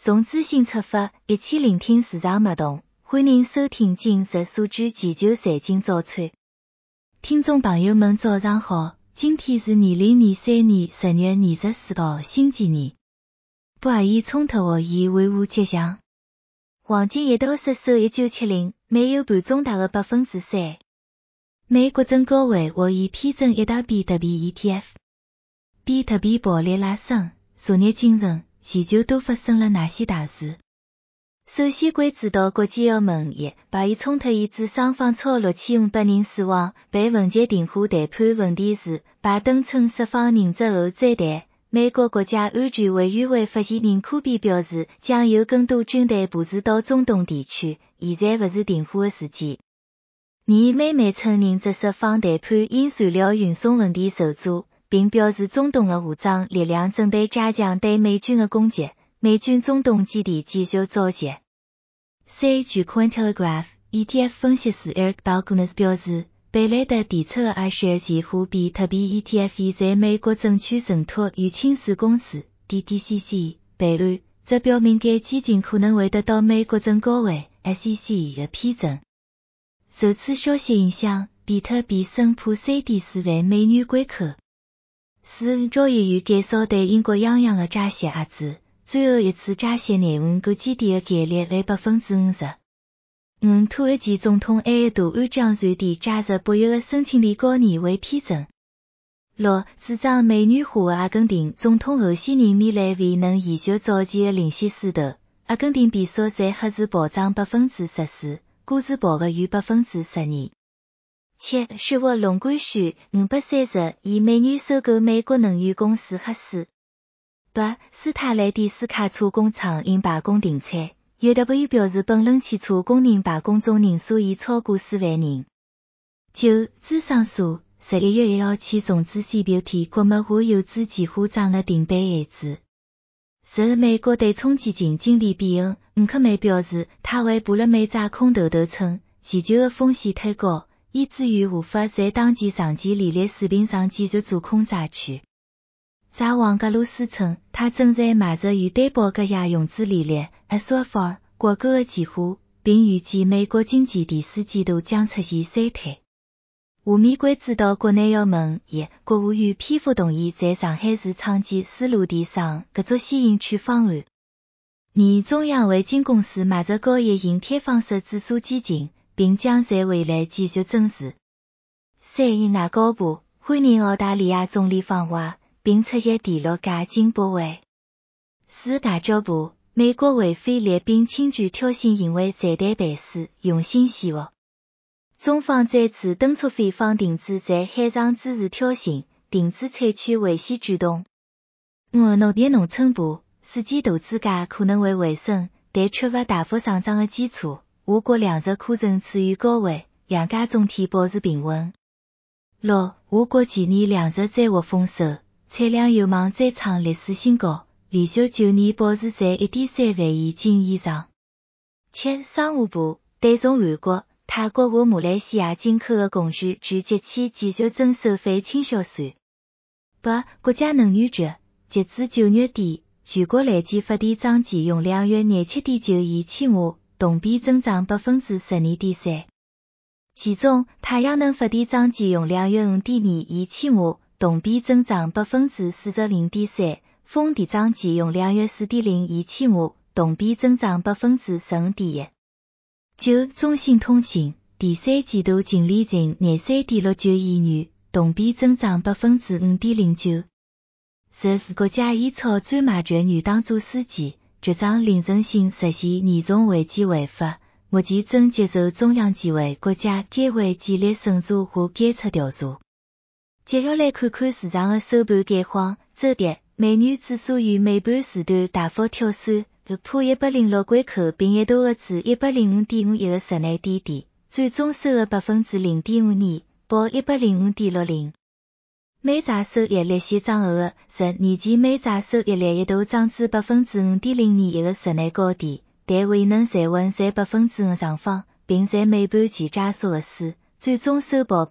从资讯出发，一起聆听市场脉动。欢迎收听今日数据全球财经早餐。听众朋友们早上好，今天是2023年10月24号星期二。钚义冲突协议维护迹象。黄金一度失守1970，美有盘中大的 3%。美国证监会协议批准一大比特币 ETF。比特币暴力拉升，昨日清晨，全球都发生了哪些大事？首先关注到国际澳盟钚义冲突以致双方超6500人死亡，被文件停火谈判问题时，拜登称释放人质后再谈。美国国家安全委员会发言人科比表示，将有更多军队部署到中东地区，现在不是停火的时机。美媒称人质释放谈判因材料运送问题受阻，并表示中东的武装力量准备加强对美军的攻击，美军中东基地继续遭袭。据 Cointelegraph ETF 分析师 Eric Balchunas 表示，贝莱德提出的 iShares 和比特币 ETF 已在美国证券承托与清算公司 DTCC 备案，这表明该基金可能会得到美国证监会 SEC 的批准。受此消息影响，比特币升破 3.4 万美元关口。交易员减少对英国央行的加息压制，最后一次加息内容够基底的概率为 50%。土耳其总统埃尔多安将瑞典加入北约的申请例高年未批准。主张美元化的阿根廷总统候选人米莱未能延续早前的领先势头，阿根廷比索在核数暴涨 14%， 股市暴跌逾 12%。雪沃龙官宣530亿美元收购美国能源公司赫斯。斯塔雷蒂斯卡车工厂因罢工停产。UW 表示本轮汽车工人罢工总人数已超过4万人。资商所11月1号起重置 CBOT 国贸化有资计划涨了定倍案子。美国对冲基金经理比恩克梅表示，他为布勒梅炸空头称，全球的风险太高，以至于无法在当前长期利率水平上继续做空债券。债王格鲁斯称，他正在买着与担保质押融资利率 SOFR 挂钩的计划，并预计美国经济第四季度将出现衰退。下面关注到国内澳门国务院批复同意在上海市创建丝路电商合作先行区方案。中央维金公司买着高业型开放式指数基金，并将在未来继续增持。外交部欢迎澳大利亚总理访华，并出席第6届金博会。外交部美国为菲律宾轻举挑衅行为在台办事用心险恶。中方再次敦促菲方停止在海上支持挑衅，停止采取危险举动。农村部世界投资价可能会回升，但缺乏大幅上涨的基础。我国粮食库存处于高位，粮价总体保持平稳。我国今年粮食再获丰收，产量有望再创历史新高，连续9年保持在 1.3 万亿斤以上。商务部对从韩国、泰国和马来西亚进口的工具据节起继续征收非倾销税。国家能源局截至9月底，全国累计发电装机用量约 27.9 亿千瓦，同比增长 12.3%。其中，太阳能发电装机用量约 5.2 亿千瓦，同比增长 40.3%， 风电装机用量约 4.0 亿千瓦，同比增长 15.1%。中信通信第3季度净利润 23.69 亿元，同比增长 5.09%。国家烟草专卖局原党组书记、局长林正兴实现严重违纪违法，目前正接受中央纪委国家监委纪律审查和监察调查。接下来看看市场的收盘概况。周跌，美元指数于尾盘时段大幅跳水，突破106关口，并一度至 105.51 个室内低点，最终收了 0.52%， 报 105.60。美债收益率先涨后的10年期美债收益率一度涨至 5.01 个室内高点，但未能站稳在 5% 上方，并在尾盘前加速下市，最终收报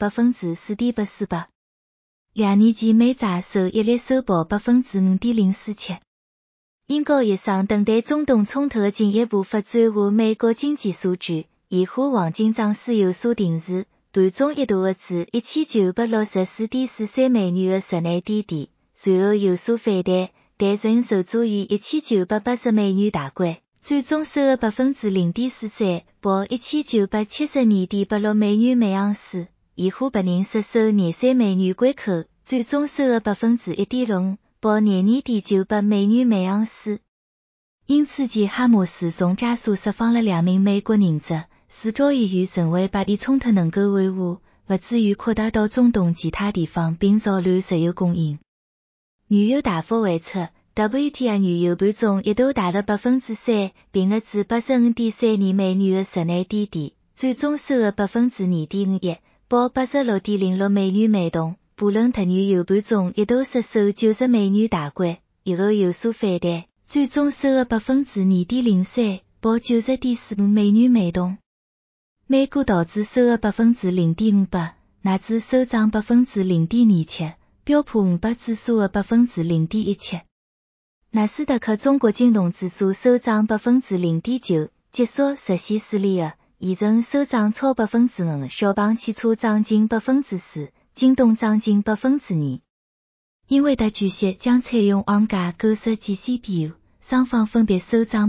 4.48%。2年期美债收益率收报 5.0477。 英国以上等待中东冲突进一步发展下美国经济数据，以花黄金涨势有所停滞，盘中一度至 1964.43 美元的室内低点，随后有所反弹，但仍受阻于1980美元大关，最终收了 0.43%， 报 1972.86 美元每盎司。以花白银失守23美元关口，最终收了 1.65%， 报22.98美元每盎司。因此继哈马斯从加沙释放了2名美国人质，使交易员认为巴以冲突能够缓和，不至于扩大到中东其他地方并扰乱石油供应。原油大幅回撤 ，WTI 原油盘中一度大跌 3%， 并压至 85.32 美元的室内低点，最终收了 2.51%， 报 86.06 美元每桶。布伦特原油盘中一度失守90美元大关，以后有所反弹，最终收了 2.03%， 报 90.45 美元每桶。美股道指收了 0.58%， 纳指收涨 0.27%， 标普500指数的 0.17%。纳斯达克中国金融指数收涨 0.9%， 结束实现4连的，现成收涨超 5%， 小鹏汽车涨近 4%， 京东涨近 2%。英伟达据悉将采用 ARM 架构设计 CPU， 双方分别收涨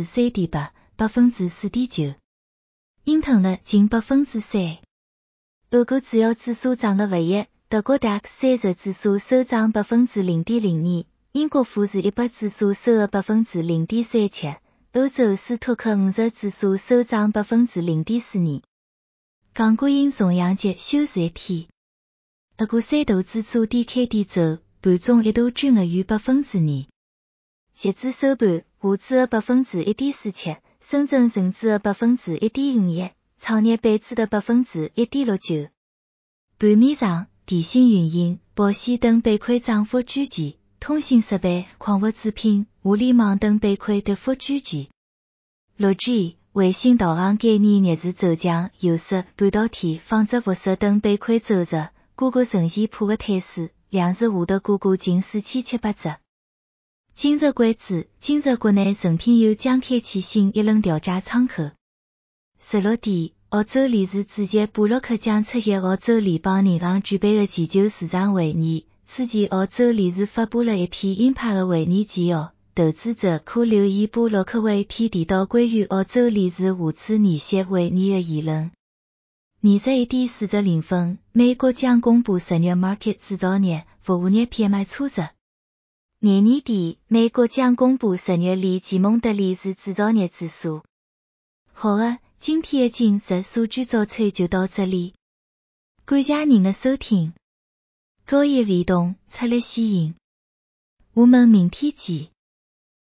3.8%、4.9%。英特尔近 3%。欧股主要指数涨得不一，德国 DAX 30指数收涨 0.02%， 英国富时100指数收了 0.37%， 欧洲斯托克50指数收涨 0.42%。港股因重阳节休市一天。俄股三大指数低开低走，盘中一度均压于 2%。截至收盘，沪指的 1.47%， 深圳成指的 1.51%， 创业板指的 1.69%。盘面上，电信运营、保险等板块涨幅居前，通信设备、矿物制品、互联网等板块跌幅居前。6G、卫星导航概念逆势走强，有色、半导体、纺织服饰等板块走弱。股价呈现破的态势，两日下跌股价近4700只。今日关注，今日国内成品油将开启新一轮调查窗口。16点，澳洲理事主席布洛克将出席澳洲联邦银行举办的全球市场会议。此前，澳洲理事发布了一篇鹰派的会议纪要，投资者可留意布洛克为一篇提到关于澳洲理事下次联席会议的言论。21点40分，美国将公布10月 market 制造业、服务业 PMI 初值。22点，美国将公布10月里吉蒙德里市制造业指数。好的，今天的今日数据早餐就到这里。感谢您的收听。高业运动，出力吸引。我们明天见。